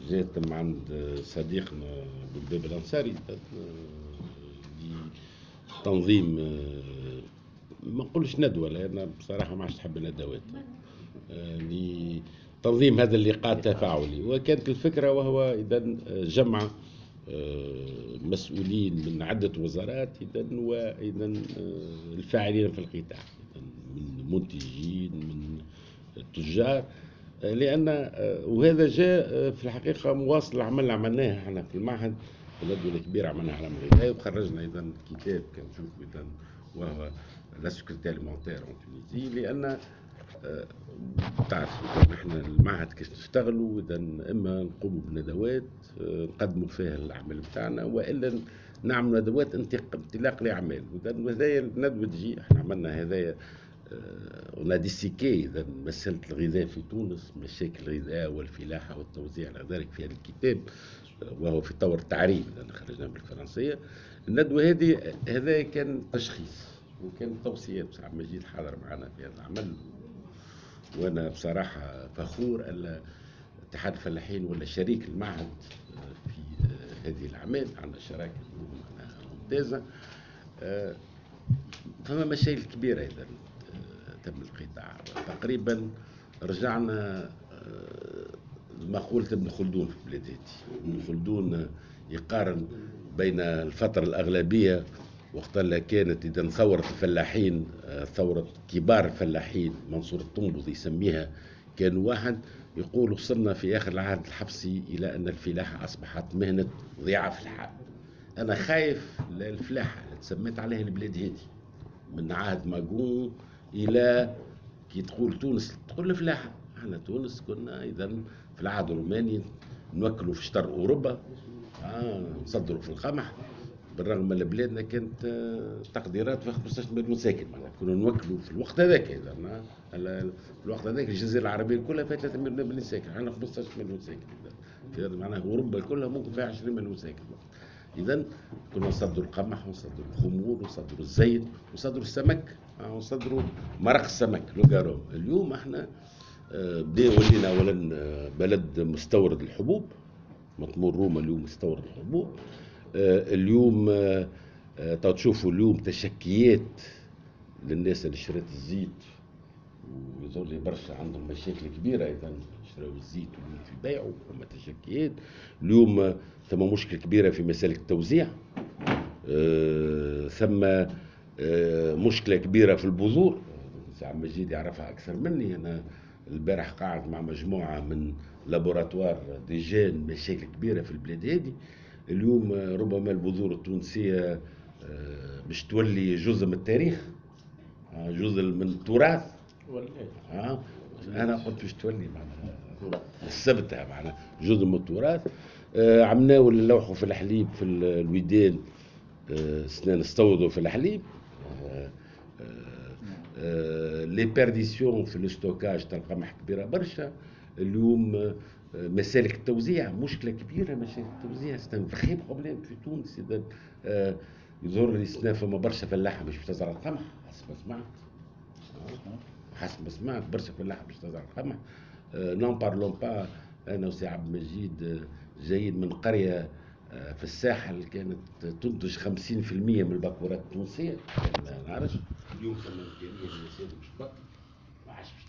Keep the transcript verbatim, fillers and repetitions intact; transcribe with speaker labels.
Speaker 1: جات من عند صديقنا بالباب الأنصاري لتنظيم، ما نقولش ندوة لأن بصراحة ما عادش تحب الندوات، لتنظيم هذا اللقاء التفاعلي. وكانت الفكرة وهو إذا جمع مسؤولين من عدة وزارات إذا وإذا الفاعلين في القطاع، من منتجين من تجار، لأن وهذا جاء في الحقيقة مواصل العمل اللي عملناه احنا في المعهد، الندوة الكبيرة عملناها على الغذاء وخرجنا إذا كتاب كان نشوفوا إذا وهو لا سكرتير المونتير اون تونيزي. لأن تعرفوا احنا المعهد كيف نشتغلوا، إذا إما نقوموا بندوات نقدموا فيها الأعمال بتاعنا، وإلا نعمل ندوات انطلاق لأعمال. وإذا هذايا الندوة تجي احنا عملنا هذايا اون ديسيكي اذا مساله الغذاء في تونس، مشاكل الغذاء والفلاحه والتوزيع على ذلك في هذا الكتاب وهو في طور التعريف لان خرجناه بالفرنسيه. الندوه هذه هذا كان تشخيص وكان توصيات. عبد المجيد حاضر معنا في هذا العمل، وانا بصراحه فخور ان اتحاد الفلاحين ولا شريك المعهد في هذه الاعمال. عندنا شراكه ممتازه، فما مشاكل كبيره اذا تم القطاع. تقريبا رجعنا مقولة ابن خلدون في بلاداتي. ابن خلدون يقارن بين الفترة الأغلبية وقت اللي كانت إذا ثورة الفلاحين، ثورة كبار الفلاحين، منصور الطنبوذي يسميها، كان واحد يقول وصلنا في آخر العهد الحبسي إلى أن الفلاحة أصبحت مهنة ضعاف الحال. أنا خايف للفلاحة اللي تسميت عليها البلاد هذه من عهد ماغون الى كي تقول تونس تقول الفلاحه. احنا تونس كنا اذا في العهد الروماني نوكلوا في شطر اوروبا، آه نصدروا في القمح، بالرغم من بلادنا كانت تقديرات في خمسطاش مليون ساكن، معناها كنا نوكلوا في الوقت هذاك. اذا في الوقت هذاك الجزيره العربيه كلها فيها ثلاثة مليون ساكن، احنا خمسطاش مليون ساكن. اذا معناها اوروبا كلها ممكن فيها عشرين مليون ساكن. إذا كنا نصدروا القمح ونصدروا الخمور ونصدروا الزيت ونصدروا السمك ونصدروا مرق السمك لوغاروم. اليوم احنا بدا ولينا اولا بلد مستورد الحبوب، مطمور روما اليوم مستورد الحبوب. اليوم تشوفوا اليوم تشكيات للناس اللي شرات الزيت، ويظهر لي برشا عندهم مشاكل كبيره اذا شراو الزيت في بيعه وما تشكيات. اليوم ثم مشكله كبيره في مساله التوزيع، أه ثم أه مشكله كبيره في البذور. عبد المجيد يعرفها اكثر مني. انا البارح قاعد مع مجموعه من لابوراتوار ديجان، مشاكل كبيره في البلاد هذه. اليوم ربما البذور التونسيه أه باش تولي جزء من التاريخ، جزء من التراث. ها انا قلت باش تولي معناها السبتة معناها جزء من التراث. آه عملناو نلوحوا في الحليب في الودان، آه سنان استوردوا في الحليب. آه آه لي بيرديسيون في الاستوكاج تاع القمح كبيره برشا. اليوم آه مسالك التوزيع مشكله كبيره، مسالك التوزيع ستان فخي بروبليم في تونس. اذا آه يظهر لي سنا فما برشا فلاحه باش تزرع القمح حسب ما سمعت، حسب ما سمعت برشا فلاحه باش تزرع القمح. نون بارلون با انا وسي عبد المجيد جايين من قريه في الساحل كانت تنتج خمسين بالمئة من الباكورات التونسيه، ما نعرفش اليوم ثم امكانيه للناس باش تبطل، ما عادش